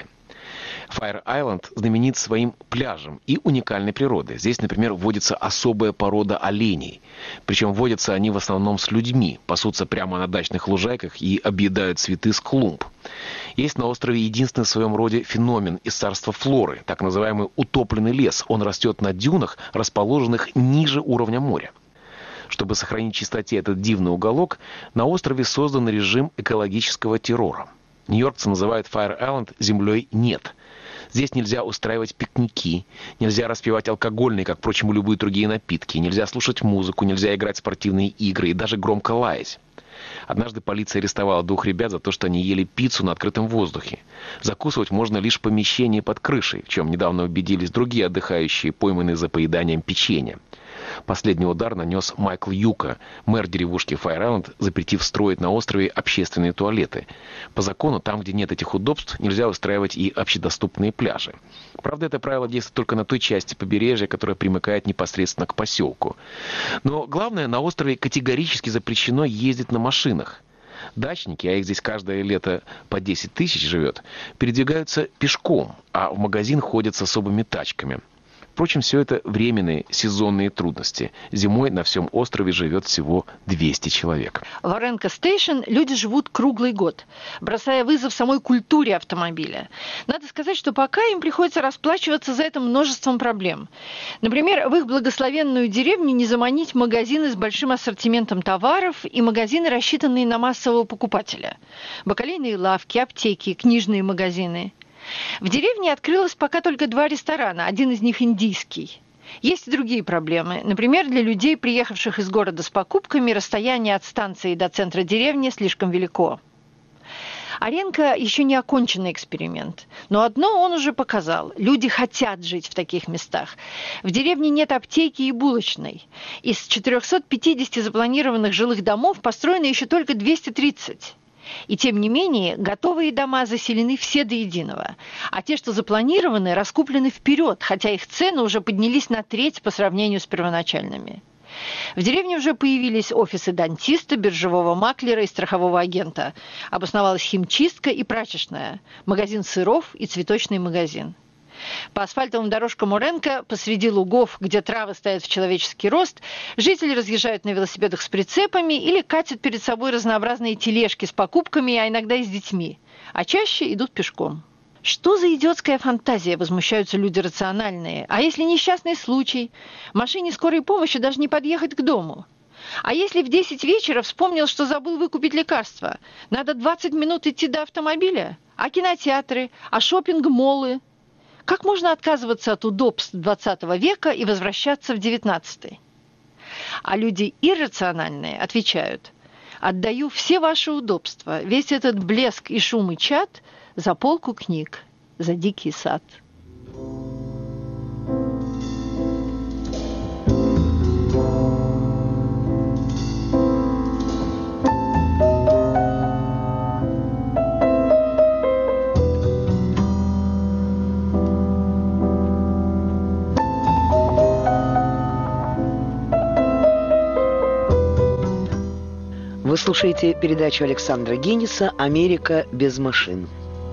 Файр-Айленд знаменит своим пляжем и уникальной природой. Здесь, например, водится особая порода оленей. Причем водятся они в основном с людьми, пасутся прямо на дачных лужайках и объедают цветы с клумб. Есть на острове единственный в своем роде феномен из царства флоры, так называемый утопленный лес. Он растет на дюнах, расположенных ниже уровня моря. Чтобы сохранить в чистоте этот дивный уголок, на острове создан режим экологического террора. Нью-Йоркцы называют Файр-Айленд «землей нет». Здесь нельзя устраивать пикники, нельзя распивать алкогольные, как, впрочем, и любые другие напитки, нельзя слушать музыку, нельзя играть в спортивные игры и даже громко лаять. Однажды полиция арестовала 2 ребят за то, что они ели пиццу на открытом воздухе. Закусывать можно лишь в помещении под крышей, в чем недавно убедились другие отдыхающие, пойманные за поеданием печенья. Последний удар нанес Майкл Юка, мэр деревушки Файр-Айленд, запретив строить на острове общественные туалеты. По закону, там, где нет этих удобств, нельзя устраивать и общедоступные пляжи. Правда, это правило действует только на той части побережья, которая примыкает непосредственно к поселку. Но главное, на острове категорически запрещено ездить на машинах. Дачники, а их здесь каждое лето по 10 тысяч живет, передвигаются пешком, а в магазин ходят с особыми тачками. Впрочем, все это временные сезонные трудности. Зимой на всем острове живет всего 200 человек. В Оренко-Стейшн люди живут круглый год, бросая вызов самой культуре автомобиля. Надо сказать, что пока им приходится расплачиваться за это множеством проблем. Например, в их благословенную деревню не заманить магазины с большим ассортиментом товаров и магазины, рассчитанные на массового покупателя. Бакалейные лавки, аптеки, книжные магазины. В деревне открылось пока только 2 ресторана, один из них индийский. Есть и другие проблемы. Например, для людей, приехавших из города с покупками, расстояние от станции до центра деревни слишком велико. Оренко еще не оконченный эксперимент. Но одно он уже показал. Люди хотят жить в таких местах. В деревне нет аптеки и булочной. Из 450 запланированных жилых домов построено еще только 230. И тем не менее, готовые дома заселены все до единого. А те, что запланированы, раскуплены вперед, хотя их цены уже поднялись на 1/3 по сравнению с первоначальными. В деревне уже появились офисы дантиста, биржевого маклера и страхового агента. Обосновалась химчистка и прачечная, магазин сыров и цветочный магазин. По асфальтовым дорожкам Оренко, посреди лугов, где травы стоят в человеческий рост, жители разъезжают на велосипедах с прицепами или катят перед собой разнообразные тележки с покупками, а иногда и с детьми, а чаще идут пешком. Что за идиотская фантазия, возмущаются люди рациональные. А если несчастный случай? Машине скорой помощи даже не подъехать к дому. А если в 10 вечера вспомнил, что забыл выкупить лекарства? Надо 20 минут идти до автомобиля? А кинотеатры? А шопинг-моллы? Как можно отказываться от удобств 20 века и возвращаться в 19-й? А люди иррациональные отвечают: отдаю все ваши удобства, весь этот блеск и шум и чад за полку книг, за дикий сад. Вы слушаете передачу Александра Гинниса «Америка без машин».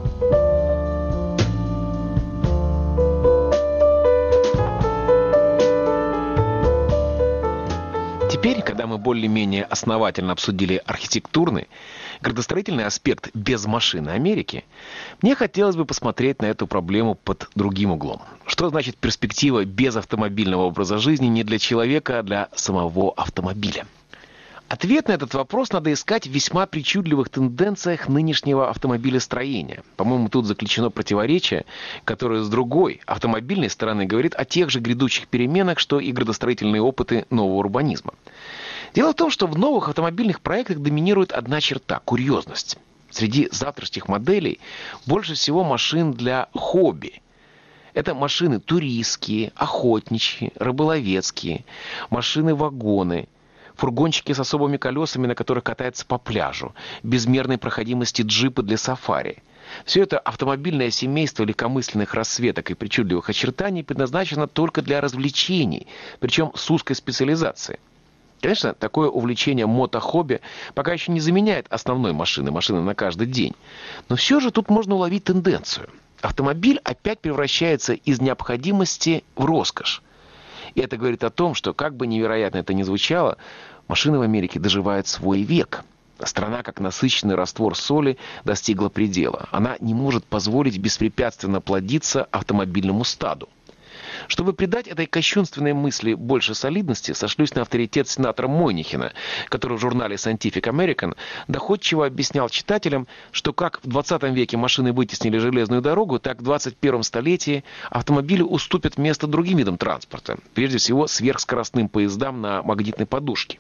Теперь, когда мы более-менее основательно обсудили архитектурный, градостроительный аспект без машины Америки, мне хотелось бы посмотреть на эту проблему под другим углом. Что значит перспектива без автомобильного образа жизни не для человека, а для самого автомобиля? Ответ на этот вопрос надо искать в весьма причудливых тенденциях нынешнего автомобилестроения. По-моему, тут заключено противоречие, которое с другой, автомобильной стороны, говорит о тех же грядущих переменах, что и градостроительные опыты нового урбанизма. Дело в том, что в новых автомобильных проектах доминирует одна черта – курьезность. Среди завтрашних моделей больше всего машин для хобби. Это машины туристские, охотничьи, рыболовецкие, машины-вагоны, фургончики с особыми колесами, на которых катаются по пляжу, безмерной проходимости джипы для сафари. Все это автомобильное семейство легкомысленных расцветок и причудливых очертаний предназначено только для развлечений, причем с узкой специализацией. Конечно, такое увлечение мотохобби пока еще не заменяет основной машины на каждый день. Но все же тут можно уловить тенденцию. Автомобиль опять превращается из необходимости в роскошь. И это говорит о том, что, как бы невероятно это ни звучало, машины в Америке доживают свой век. Страна, как насыщенный раствор соли, достигла предела. Она не может позволить беспрепятственно плодиться автомобильному стаду. Чтобы придать этой кощунственной мысли больше солидности, сошлюсь на авторитет сенатора Мойнихена, который в журнале Scientific American доходчиво объяснял читателям, что как в 20 веке машины вытеснили железную дорогу, так в 21 столетии автомобили уступят место другим видам транспорта, прежде всего сверхскоростным поездам на магнитной подушке.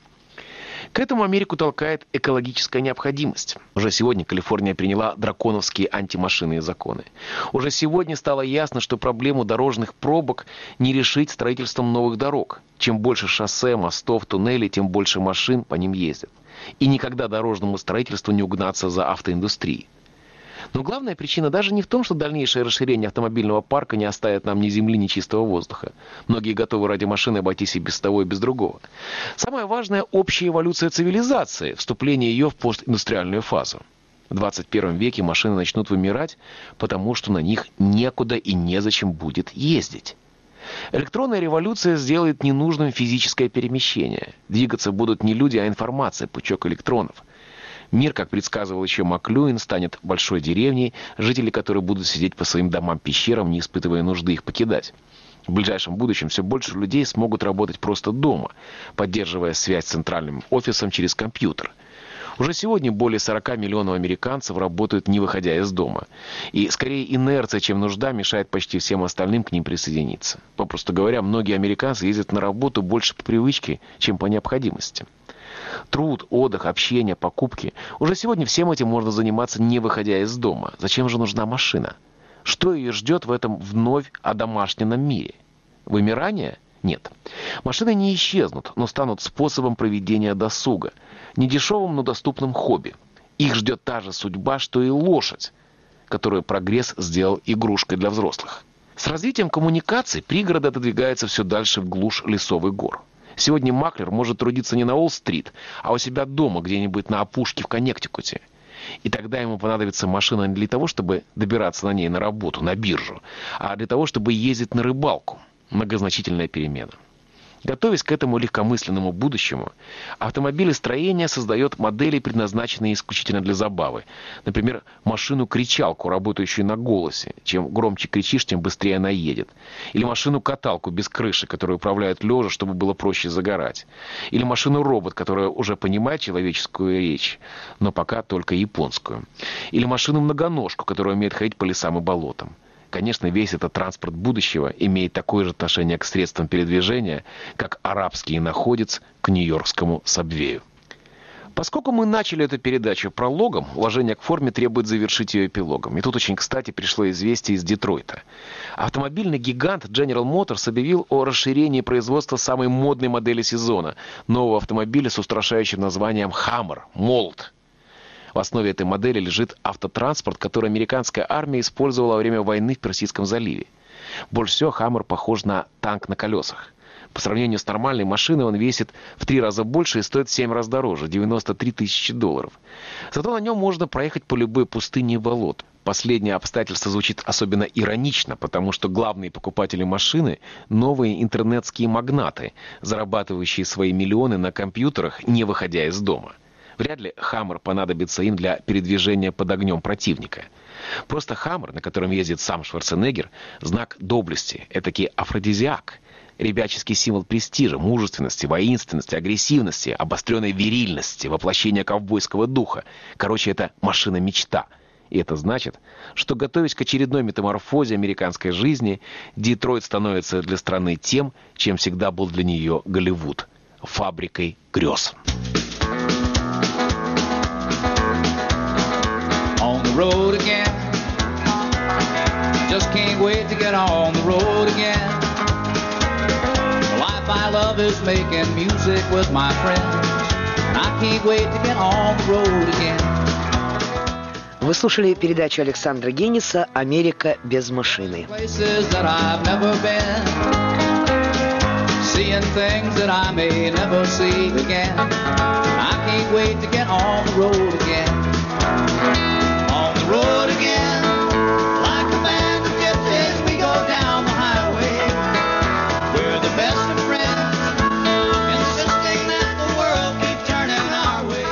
К этому Америку толкает экологическая необходимость. Уже сегодня Калифорния приняла драконовские антимашинные законы. Уже сегодня стало ясно, что проблему дорожных пробок не решить строительством новых дорог. Чем больше шоссе, мостов, туннелей, тем больше машин по ним ездят. И никогда дорожному строительству не угнаться за автоиндустрией. Но главная причина даже не в том, что дальнейшее расширение автомобильного парка не оставит нам ни земли, ни чистого воздуха. Многие готовы ради машины обойтись и без того, и без другого. Самое важное – общая эволюция цивилизации, вступление ее в постиндустриальную фазу. В 21 веке машины начнут вымирать, потому что на них некуда и незачем будет ездить. Электронная революция сделает ненужным физическое перемещение. Двигаться будут не люди, а информация, пучок электронов. Мир, как предсказывал еще Маклюин, станет большой деревней, жители которой будут сидеть по своим домам-пещерам, не испытывая нужды их покидать. В ближайшем будущем все больше людей смогут работать просто дома, поддерживая связь с центральным офисом через компьютер. Уже сегодня более 40 миллионов американцев работают, не выходя из дома. И скорее инерция, чем нужда, мешает почти всем остальным к ним присоединиться. Попросту говоря, многие американцы ездят на работу больше по привычке, чем по необходимости. Труд, отдых, общение, покупки. Уже сегодня всем этим можно заниматься, не выходя из дома. Зачем же нужна машина? Что ее ждет в этом вновь одомашненном мире? Вымирание? Нет. Машины не исчезнут, но станут способом проведения досуга. Недешевым, но доступным хобби. Их ждет та же судьба, что и лошадь, которую прогресс сделал игрушкой для взрослых. С развитием коммуникаций пригороды отодвигаются все дальше в глушь лесов и гор. Сегодня маклер может трудиться не на Уолл-стрит, а у себя дома, где-нибудь на опушке в Коннектикуте. И тогда ему понадобится машина не для того, чтобы добираться на ней на работу, на биржу, а для того, чтобы ездить на рыбалку. Многозначительная перемена. Готовясь к этому легкомысленному будущему, автомобилестроение создает модели, предназначенные исключительно для забавы. Например, машину-кричалку, работающую на голосе. Чем громче кричишь, тем быстрее она едет. Или машину-каталку без крыши, которую управляют лежа, чтобы было проще загорать. Или машину-робот, которая уже понимает человеческую речь, но пока только японскую. Или машину-многоножку, которая умеет ходить по лесам и болотам. Конечно, весь этот транспорт будущего имеет такое же отношение к средствам передвижения, как арабский иноходец к нью-йоркскому сабвею. Поскольку мы начали эту передачу прологом, уважение к форме требует завершить ее эпилогом. И тут очень кстати пришло известие из Детройта. Автомобильный гигант General Motors объявил о расширении производства самой модной модели сезона – нового автомобиля с устрашающим названием Hummer Молот. В основе этой модели лежит автотранспорт, который американская армия использовала во время войны в Персидском заливе. Больше всего Хаммер похож на танк на колесах. По сравнению с нормальной машиной он весит в 3 раза больше и стоит в 7 раз дороже – $93 тысячи. Зато на нем можно проехать по любой пустыне и болот. Последнее обстоятельство звучит особенно иронично, потому что главные покупатели машины – новые интернетские магнаты, зарабатывающие свои миллионы на компьютерах, не выходя из дома. Вряд ли Хаммер понадобится им для передвижения под огнем противника. Просто Хаммер, на котором ездит сам Шварценеггер, знак доблести, этакий афродизиак. ребяческий символ престижа, мужественности, воинственности, агрессивности, обостренной вирильности, воплощения ковбойского духа. Короче, это машина-мечта. И это значит, что, готовясь к очередной метаморфозе американской жизни, Детройт становится для страны тем, чем всегда был для нее Голливуд – фабрикой грез. On the road again. Just can't wait to get on the road again. The life I love is making music with my friends. And I can't wait to get on the road again. Вы слушали передачу Александра Генниса «Америка без машины». Places that I've never been. Seeing things that I may never see again. I can't wait to get on the road again. On the road again. Like a band of gypsies, we go down the highway. We're the best of friends, insisting that the world keep turning our way.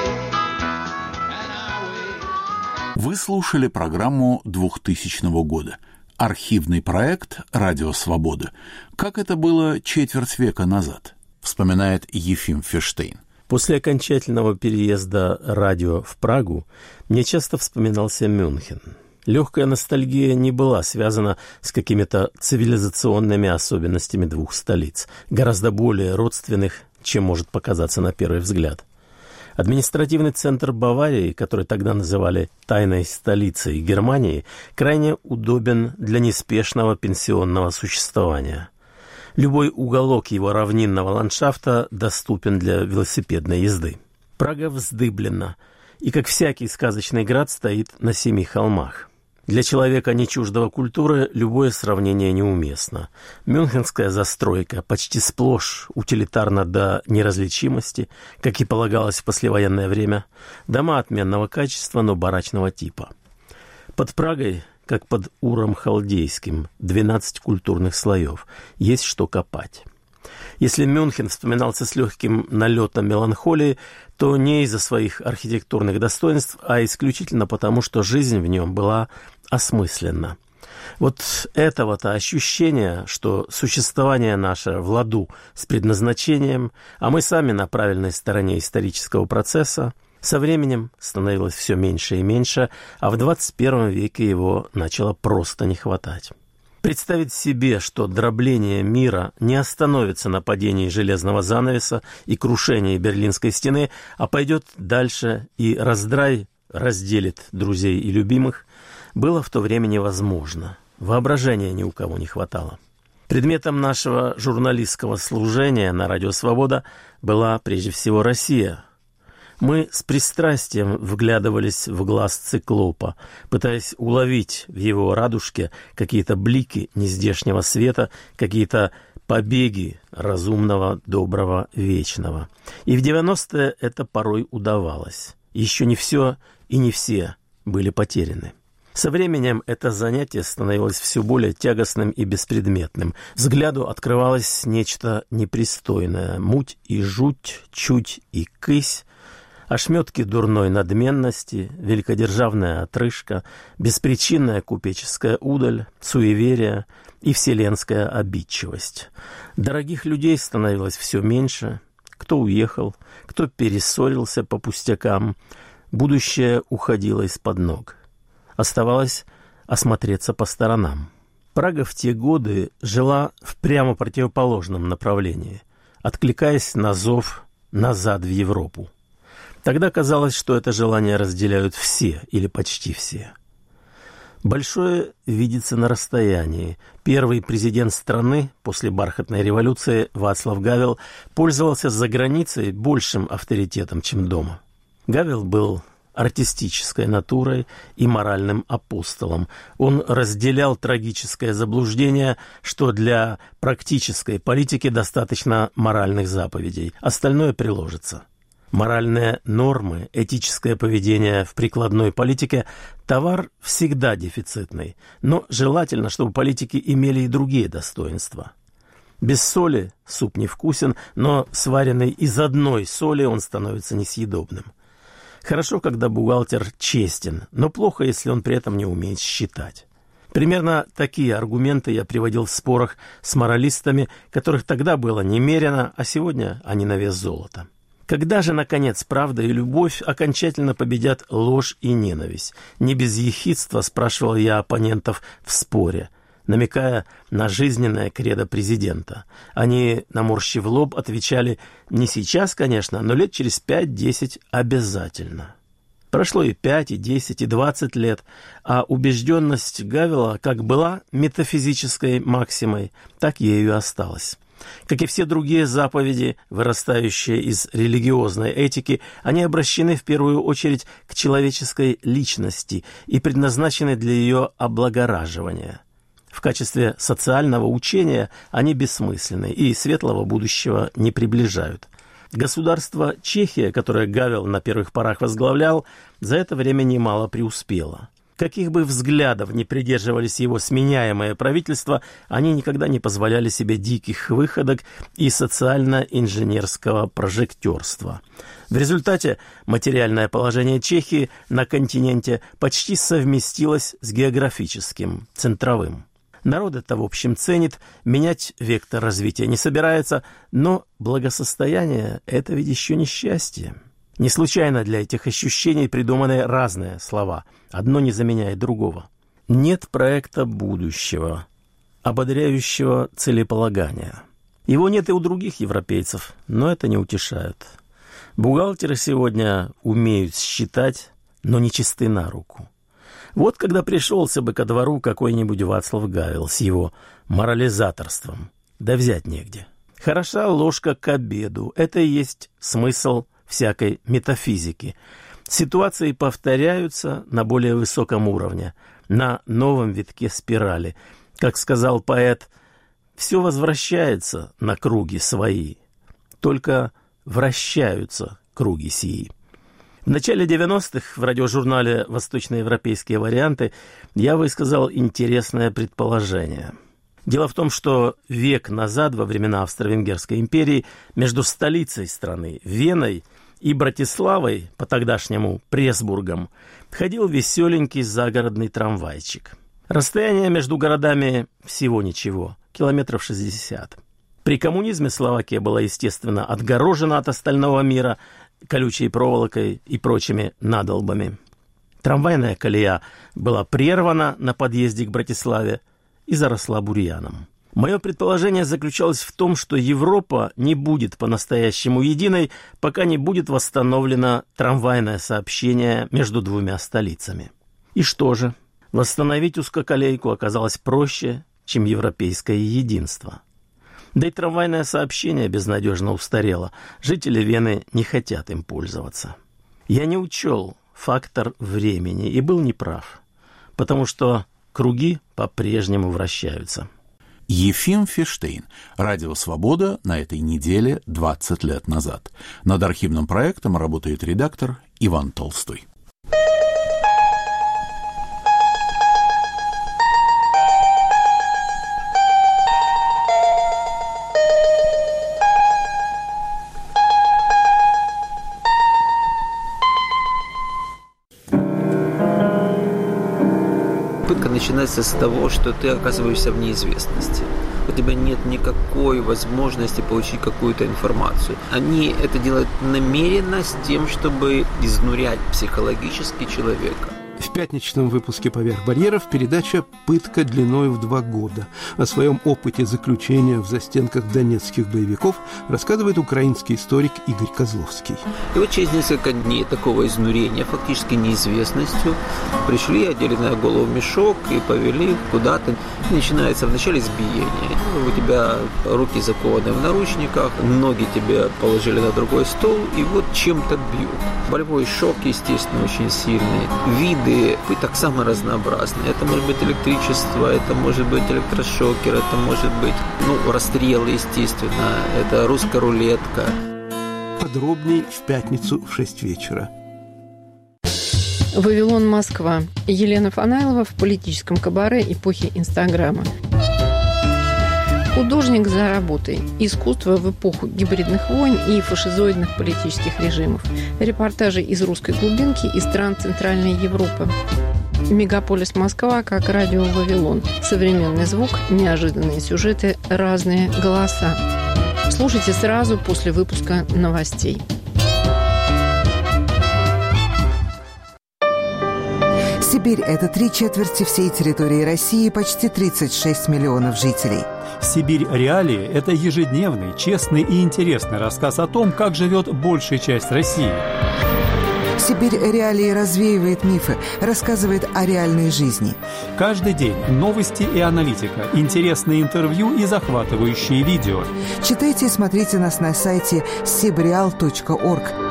Вы слушали программу 2000 года. Архивный проект «Радио Свобода». Как это было четверть века назад, вспоминает Ефим Ферштейн. После окончательного переезда радио в Прагу мне часто вспоминался Мюнхен. Легкая ностальгия не была связана с какими-то цивилизационными особенностями двух столиц, гораздо более родственных, чем может показаться на первый взгляд. Административный центр Баварии, который тогда называли «тайной столицей Германии», крайне удобен для неспешного пенсионного существования. Любой уголок его равнинного ландшафта доступен для велосипедной езды. Прага вздыблена, и, как всякий сказочный град, стоит на 7 холмах. Для человека, не чуждого культуры, любое сравнение неуместно. Мюнхенская застройка почти сплошь утилитарна до неразличимости, как и полагалось в послевоенное время. Дома отменного качества, но барачного типа. Под Прагой, как под Уром Халдейским, 12 культурных слоев. Есть что копать. Если Мюнхен вспоминался с легким налетом меланхолии, то не из-за своих архитектурных достоинств, а исключительно потому, что жизнь в нем была осмысленна. Вот этого-то ощущения, что существование наше в ладу с предназначением, а мы сами на правильной стороне исторического процесса, со временем становилось все меньше и меньше, а в 21 веке его начало просто не хватать. Представить себе, что дробление мира не остановится на падении железного занавеса и крушении Берлинской стены, а пойдет дальше и раздрай разделит друзей и любимых, было в то время невозможно. Воображения ни у кого не хватало. Предметом нашего журналистского служения на «Радио Свобода» была прежде всего Россия. Мы с пристрастием вглядывались в глаз циклопа, пытаясь уловить в его радужке какие-то блики нездешнего света, какие-то побеги разумного, доброго, вечного. И в 90-е это порой удавалось. Еще не все и не все были потеряны. Со временем это занятие становилось все более тягостным и беспредметным. Взгляду открывалось нечто непристойное. Муть и жуть, чуть и кысь, ошметки дурной надменности, великодержавная отрыжка, беспричинная купеческая удаль, суеверие и вселенская обидчивость. Дорогих людей становилось все меньше. Кто уехал, кто перессорился по пустякам. Будущее уходило из-под ног. Оставалось осмотреться по сторонам. Прага в те годы жила в прямо противоположном направлении, откликаясь на зов назад в Европу. Тогда казалось, что это желание разделяют все или почти все. Большое видится на расстоянии. Первый президент страны после бархатной революции Václav Гавел пользовался за границей большим авторитетом, чем дома. Гавел был артистической натурой и моральным апостолом. Он разделял трагическое заблуждение, что для практической политики достаточно моральных заповедей, остальное приложится. Моральные нормы, этическое поведение в прикладной политике – товар всегда дефицитный, но желательно, чтобы политики имели и другие достоинства. Без соли суп невкусен, но сваренный из одной соли он становится несъедобным. Хорошо, когда бухгалтер честен, но плохо, если он при этом не умеет считать. Примерно такие аргументы я приводил в спорах с моралистами, которых тогда было немерено, а сегодня они на вес золота. Когда же, наконец, правда и любовь окончательно победят ложь и ненависть? Не без ехидства спрашивал я оппонентов в споре, намекая на жизненное кредо президента. Они, наморщив лоб, отвечали: не сейчас, конечно, но лет через 5-10 обязательно. Прошло и 5, и 10, и 20 лет, а убежденность Гавела как была метафизической максимой, так ею и осталась. Как и все другие заповеди, вырастающие из религиозной этики, они обращены в первую очередь к человеческой личности и предназначены для ее облагораживания. В качестве социального учения они бессмысленны и светлого будущего не приближают. Государство Чехия, которое Гавел на первых порах возглавлял, за это время немало преуспело. Каких бы взглядов ни придерживались его сменяемое правительство, они никогда не позволяли себе диких выходок и социально-инженерского прожектерства. В результате материальное положение Чехии на континенте почти совместилось с географическим, центровым. Народ это, в общем, ценит, менять вектор развития не собирается, но благосостояние – это ведь еще не счастье. Не случайно для этих ощущений придуманы разные слова, одно не заменяет другого. Нет проекта будущего, ободряющего целеполагания. Его нет и у других европейцев, но это не утешает. Бухгалтеры сегодня умеют считать, но не чисты на руку. Вот когда пришелся бы ко двору какой-нибудь Вацлав Гавел с его морализаторством, да взять негде. Хороша ложка к обеду, это и есть смысл всякой метафизики. Ситуации повторяются на более высоком уровне, на новом витке спирали. Как сказал поэт, все возвращается на круги свои, только вращаются круги сии. В начале 90-х в радиожурнале «Восточноевропейские варианты» я высказал интересное предположение. Дело в том, что век назад, во времена Австро-Венгерской империи, между столицей страны, Веной, и Братиславой, по-тогдашнему Пресбургом, ходил веселенький загородный трамвайчик. Расстояние между городами всего ничего, километров 60. При коммунизме Словакия была, естественно, отгорожена от остального мира колючей проволокой и прочими надолбами. Трамвайная колея была прервана на подъезде к Братиславе и заросла бурьяном. Мое предположение заключалось в том, что Европа не будет по-настоящему единой, пока не будет восстановлено трамвайное сообщение между двумя столицами. И что же? Восстановить узкоколейку оказалось проще, чем европейское единство. Да и трамвайное сообщение безнадежно устарело. Жители Вены не хотят им пользоваться. Я не учел фактор времени и был неправ, потому что круги по-прежнему вращаются. Ефим Фиштейн. Радио «Свобода» на этой неделе 20 лет назад. Над архивным проектом работает редактор Иван Толстой. Начинается с того, что ты оказываешься в неизвестности. У тебя нет никакой возможности получить какую-то информацию. Они это делают намеренно с тем, чтобы изнурять психологически человека. В пятничном выпуске «Поверх барьеров» передача «Пытка длиной в 2 года». О своем опыте заключения в застенках донецких боевиков рассказывает украинский историк Игорь Козловский. И вот через несколько дней такого изнурения, фактически неизвестностью, пришли, одели на голову мешок и повели куда-то. И начинается вначале избиение. У тебя руки закованы в наручниках, ноги тебе положили на другой стол, и вот чем-то бьют. Болевой шок, естественно, очень сильный. Виды пыток самые разнообразные. Это может быть электричество, это может быть электрошокер, это может быть, расстрелы, естественно, это русская рулетка. Подробней в пятницу в 6 вечера. Вавилон, Москва. Елена Фанайлова в политическом кабаре эпохи Инстаграма. Художник за работой. Искусство в эпоху гибридных войн и фашизоидных политических режимов. Репортажи из русской глубинки и стран Центральной Европы. Мегаполис Москва как радио Вавилон. Современный звук, неожиданные сюжеты, разные голоса. Слушайте сразу после выпуска новостей. Сибирь – это 3/4 всей территории России, почти 36 миллионов жителей. «Сибирь. Реалии» – это ежедневный, честный и интересный рассказ о том, как живет большая часть России. «Сибирь. Реалии» развеивает мифы, рассказывает о реальной жизни. Каждый день новости и аналитика, интересные интервью и захватывающие видео. Читайте и смотрите нас на сайте sibreal.org.